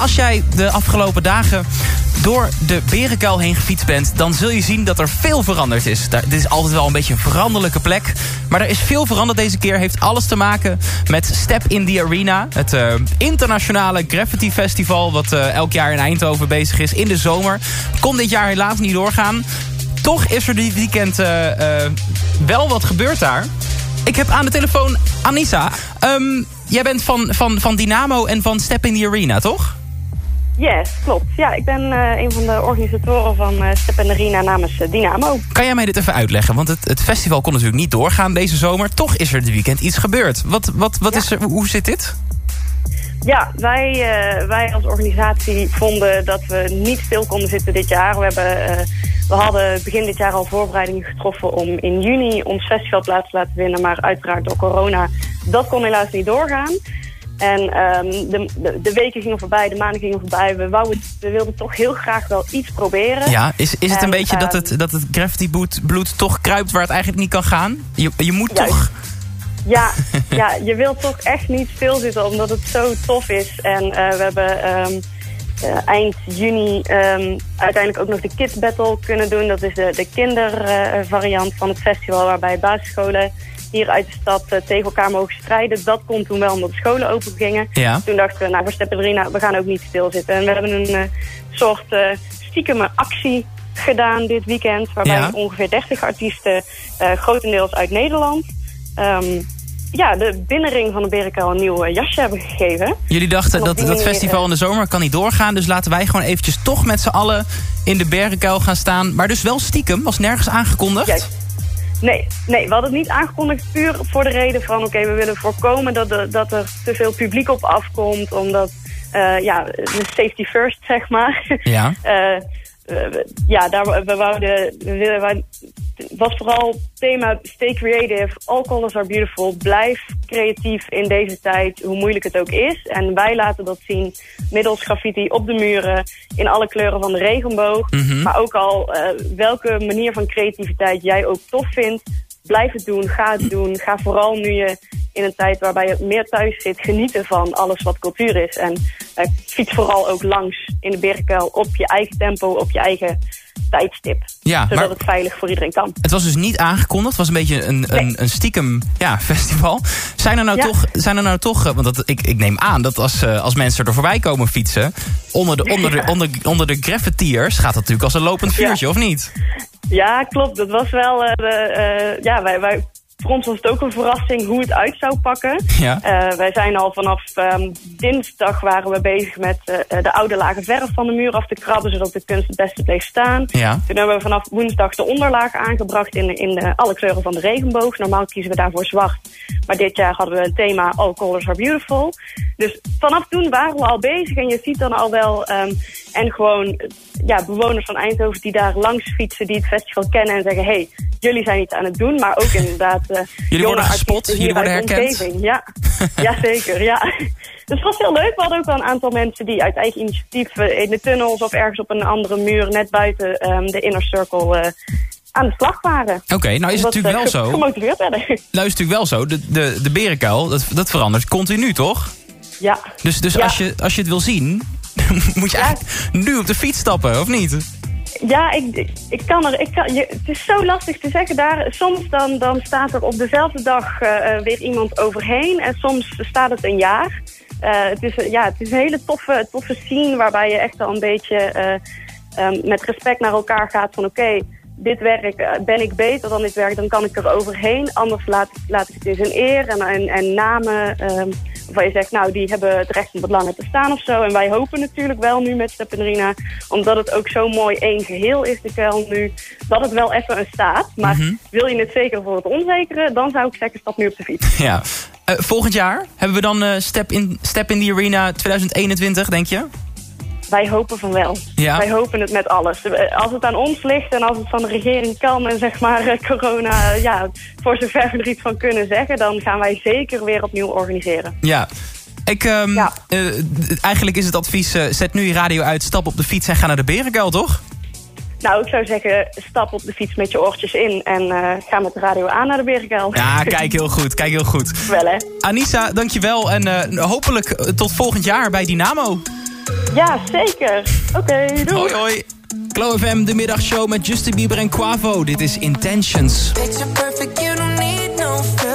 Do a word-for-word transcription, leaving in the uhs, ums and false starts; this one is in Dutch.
als jij de afgelopen dagen door de Berenkuil heen gefietst bent, dan zul je zien dat er veel veranderd is. Daar, dit is altijd wel een beetje een veranderlijke plek. Maar er is veel veranderd deze keer. Heeft alles te maken met Step in the Arena. Het uh, internationale graffiti festival wat uh, elk jaar in Eindhoven bezig is in de zomer. Kon dit jaar helaas niet doorgaan. Toch is er dit weekend uh, uh, wel wat gebeurd daar. Ik heb aan de telefoon Anissa. Um, jij bent van, van, van Dynamo en van Step in the Arena, toch? Yes, klopt. Ja, ik ben uh, een van de organisatoren van uh, Step in the Arena namens uh, Dynamo. Kan jij mij dit even uitleggen? Want het, het festival kon natuurlijk niet doorgaan deze zomer. Toch is er dit weekend iets gebeurd. Wat, wat, wat ja. is er, hoe zit dit? Ja, wij, uh, wij als organisatie vonden dat we niet stil konden zitten dit jaar. We, hebben, uh, we hadden begin dit jaar al voorbereidingen getroffen om in juni ons festival plaats te laten vinden. Maar uiteraard door corona, dat kon helaas niet doorgaan. En um, de, de, de weken gingen voorbij, de maanden gingen voorbij. We, wouden, we wilden toch heel graag wel iets proberen. Ja, is, is het en, een beetje um, dat het, dat het graffiti bloed, bloed toch kruipt waar het eigenlijk niet kan gaan? Je, je moet juist. toch... Ja, ja, je wilt toch echt niet stilzitten omdat het zo tof is. En uh, we hebben um, uh, eind juni um, uiteindelijk ook nog de Kids Battle kunnen doen. Dat is de, de kindervariant uh, van het festival waarbij basisscholen hier uit de stad uh, tegen elkaar mogen strijden. Dat kon toen wel omdat de scholen open gingen. Ja. Toen dachten we, nou voor Step in the Arena, we gaan ook niet stilzitten. En we hebben een uh, soort uh, stiekeme actie gedaan dit weekend. Waarbij Ja. ongeveer dertig artiesten, uh, grotendeels uit Nederland... Um, ja, de binnenring van de Berenkuil een nieuw uh, jasje hebben gegeven. Jullie dachten dat dat manier, festival uh, in de zomer kan niet doorgaan. Dus laten wij gewoon eventjes toch met z'n allen in de Berenkuil gaan staan. Maar dus wel stiekem, was nergens aangekondigd? Juist. Nee, nee, we hadden het niet aangekondigd puur voor de reden van... oké, okay, we willen voorkomen dat, de, dat er te veel publiek op afkomt. Omdat, uh, ja, de safety first, zeg maar. Ja. uh, Uh, ja, daar, we wouden, we willen, wij, het was vooral thema stay creative, all colors are beautiful, blijf creatief in deze tijd, hoe moeilijk het ook is. En wij laten dat zien middels graffiti op de muren, in alle kleuren van de regenboog. Mm-hmm. Maar ook al uh, welke manier van creativiteit jij ook tof vindt, blijf het doen, ga het doen. Ga vooral nu je in een tijd waarbij je meer thuis zit, genieten van alles wat cultuur is. En uh, fiets vooral ook langs in de Berenkuil op je eigen tempo, op je eigen tijdstip. Ja, zodat maar het veilig voor iedereen kan. het was dus niet aangekondigd. Het was een beetje een, Nee. een, een stiekem ja, festival. Zijn er nou Ja. toch, zijn er nou toch want dat, ik, ik neem aan dat als, uh, als mensen er voorbij komen fietsen, onder de, onder de, Ja. onder, onder de graffitiers gaat dat natuurlijk als een lopend vuurtje, Ja. of niet? Ja, klopt. Dat was wel... Uh, de, uh, ja, wij, wij, voor ons was het ook een verrassing hoe het uit zou pakken. Ja. Uh, wij zijn al vanaf um, dinsdag waren we bezig met uh, de oude lage verf van de muur af te krabben, zodat de kunst het beste bleef staan. Ja. Toen hebben we vanaf woensdag de onderlaag aangebracht in, in de, alle kleuren van de regenboog. Normaal kiezen we daarvoor zwart. Maar dit jaar hadden we een thema All Colors Are Beautiful. Dus vanaf toen waren we al bezig en je ziet dan al wel... Um, en gewoon ja, bewoners van Eindhoven die daar langs fietsen, die het festival kennen en zeggen, hey, jullie zijn iets aan het doen. Maar ook inderdaad uh, Jullie worden gespot, hier jullie worden uit de herkend. omgeving. Ja. Ja, zeker. Ja. Dus het was heel leuk. We hadden ook wel een aantal mensen die uit eigen initiatief uh, in de tunnels of ergens op een andere muur net buiten um, de inner circle uh, aan de slag waren. Oké, okay, nou is het Omdat, natuurlijk wel uh, zo. Gemotiveerd werden. Nou is het natuurlijk wel zo. De, de, de Berenkuil, dat, dat verandert continu, toch? Ja. Dus, dus Ja. als, je, als je het wil zien, moet je Ja. eigenlijk nu op de fiets stappen, of niet? Ja, ik, ik, ik kan er. Ik kan, je, het is zo lastig te zeggen daar. Soms dan, dan staat er op dezelfde dag uh, weer iemand overheen. En soms staat het een jaar. Uh, het, is, ja, het is een hele toffe, toffe scene waarbij je echt al een beetje uh, um, met respect naar elkaar gaat van oké, okay, dit werk, uh, ben ik beter dan dit werk, dan kan ik er overheen. Anders laat, laat ik het eens in eer en, en, en namen um, waarvan je zegt, nou, die hebben het recht om wat langer te staan of zo. En wij hopen natuurlijk wel nu met Step in the Arena, omdat het ook zo mooi één geheel is, de kuil nu, dat het wel even een staat. Maar Mm-hmm. wil je het zeker voor het onzekere, dan zou ik zeggen, stap nu op de fiets. Ja. Uh, volgend jaar hebben we dan uh, Step in, Step in the Arena twintig eenentwintig, denk je? Wij hopen van wel. Ja. Wij hopen het met alles. Als het aan ons ligt en als het van de regering kan en zeg maar corona, ja, voor zover we er iets van kunnen zeggen, dan gaan wij zeker weer opnieuw organiseren. Ja. Ik, um, Ja. uh, eigenlijk is het advies, uh, zet nu je radio uit, stap op de fiets en ga naar de Berenkuil, toch? Nou, ik zou zeggen, stap op de fiets met je oortjes in en uh, ga met de radio aan naar de Berenkuil. Ja, kijk heel goed, kijk heel goed. Wel hè. Anissa, dankjewel en uh, hopelijk tot volgend jaar bij Dynamo. Ja, zeker. Oké, okay, doei. Hoi, hoi. Glow F M, de middagshow met Justin Bieber en Quavo. Dit is Intentions. Picture perfect, you don't need no filter.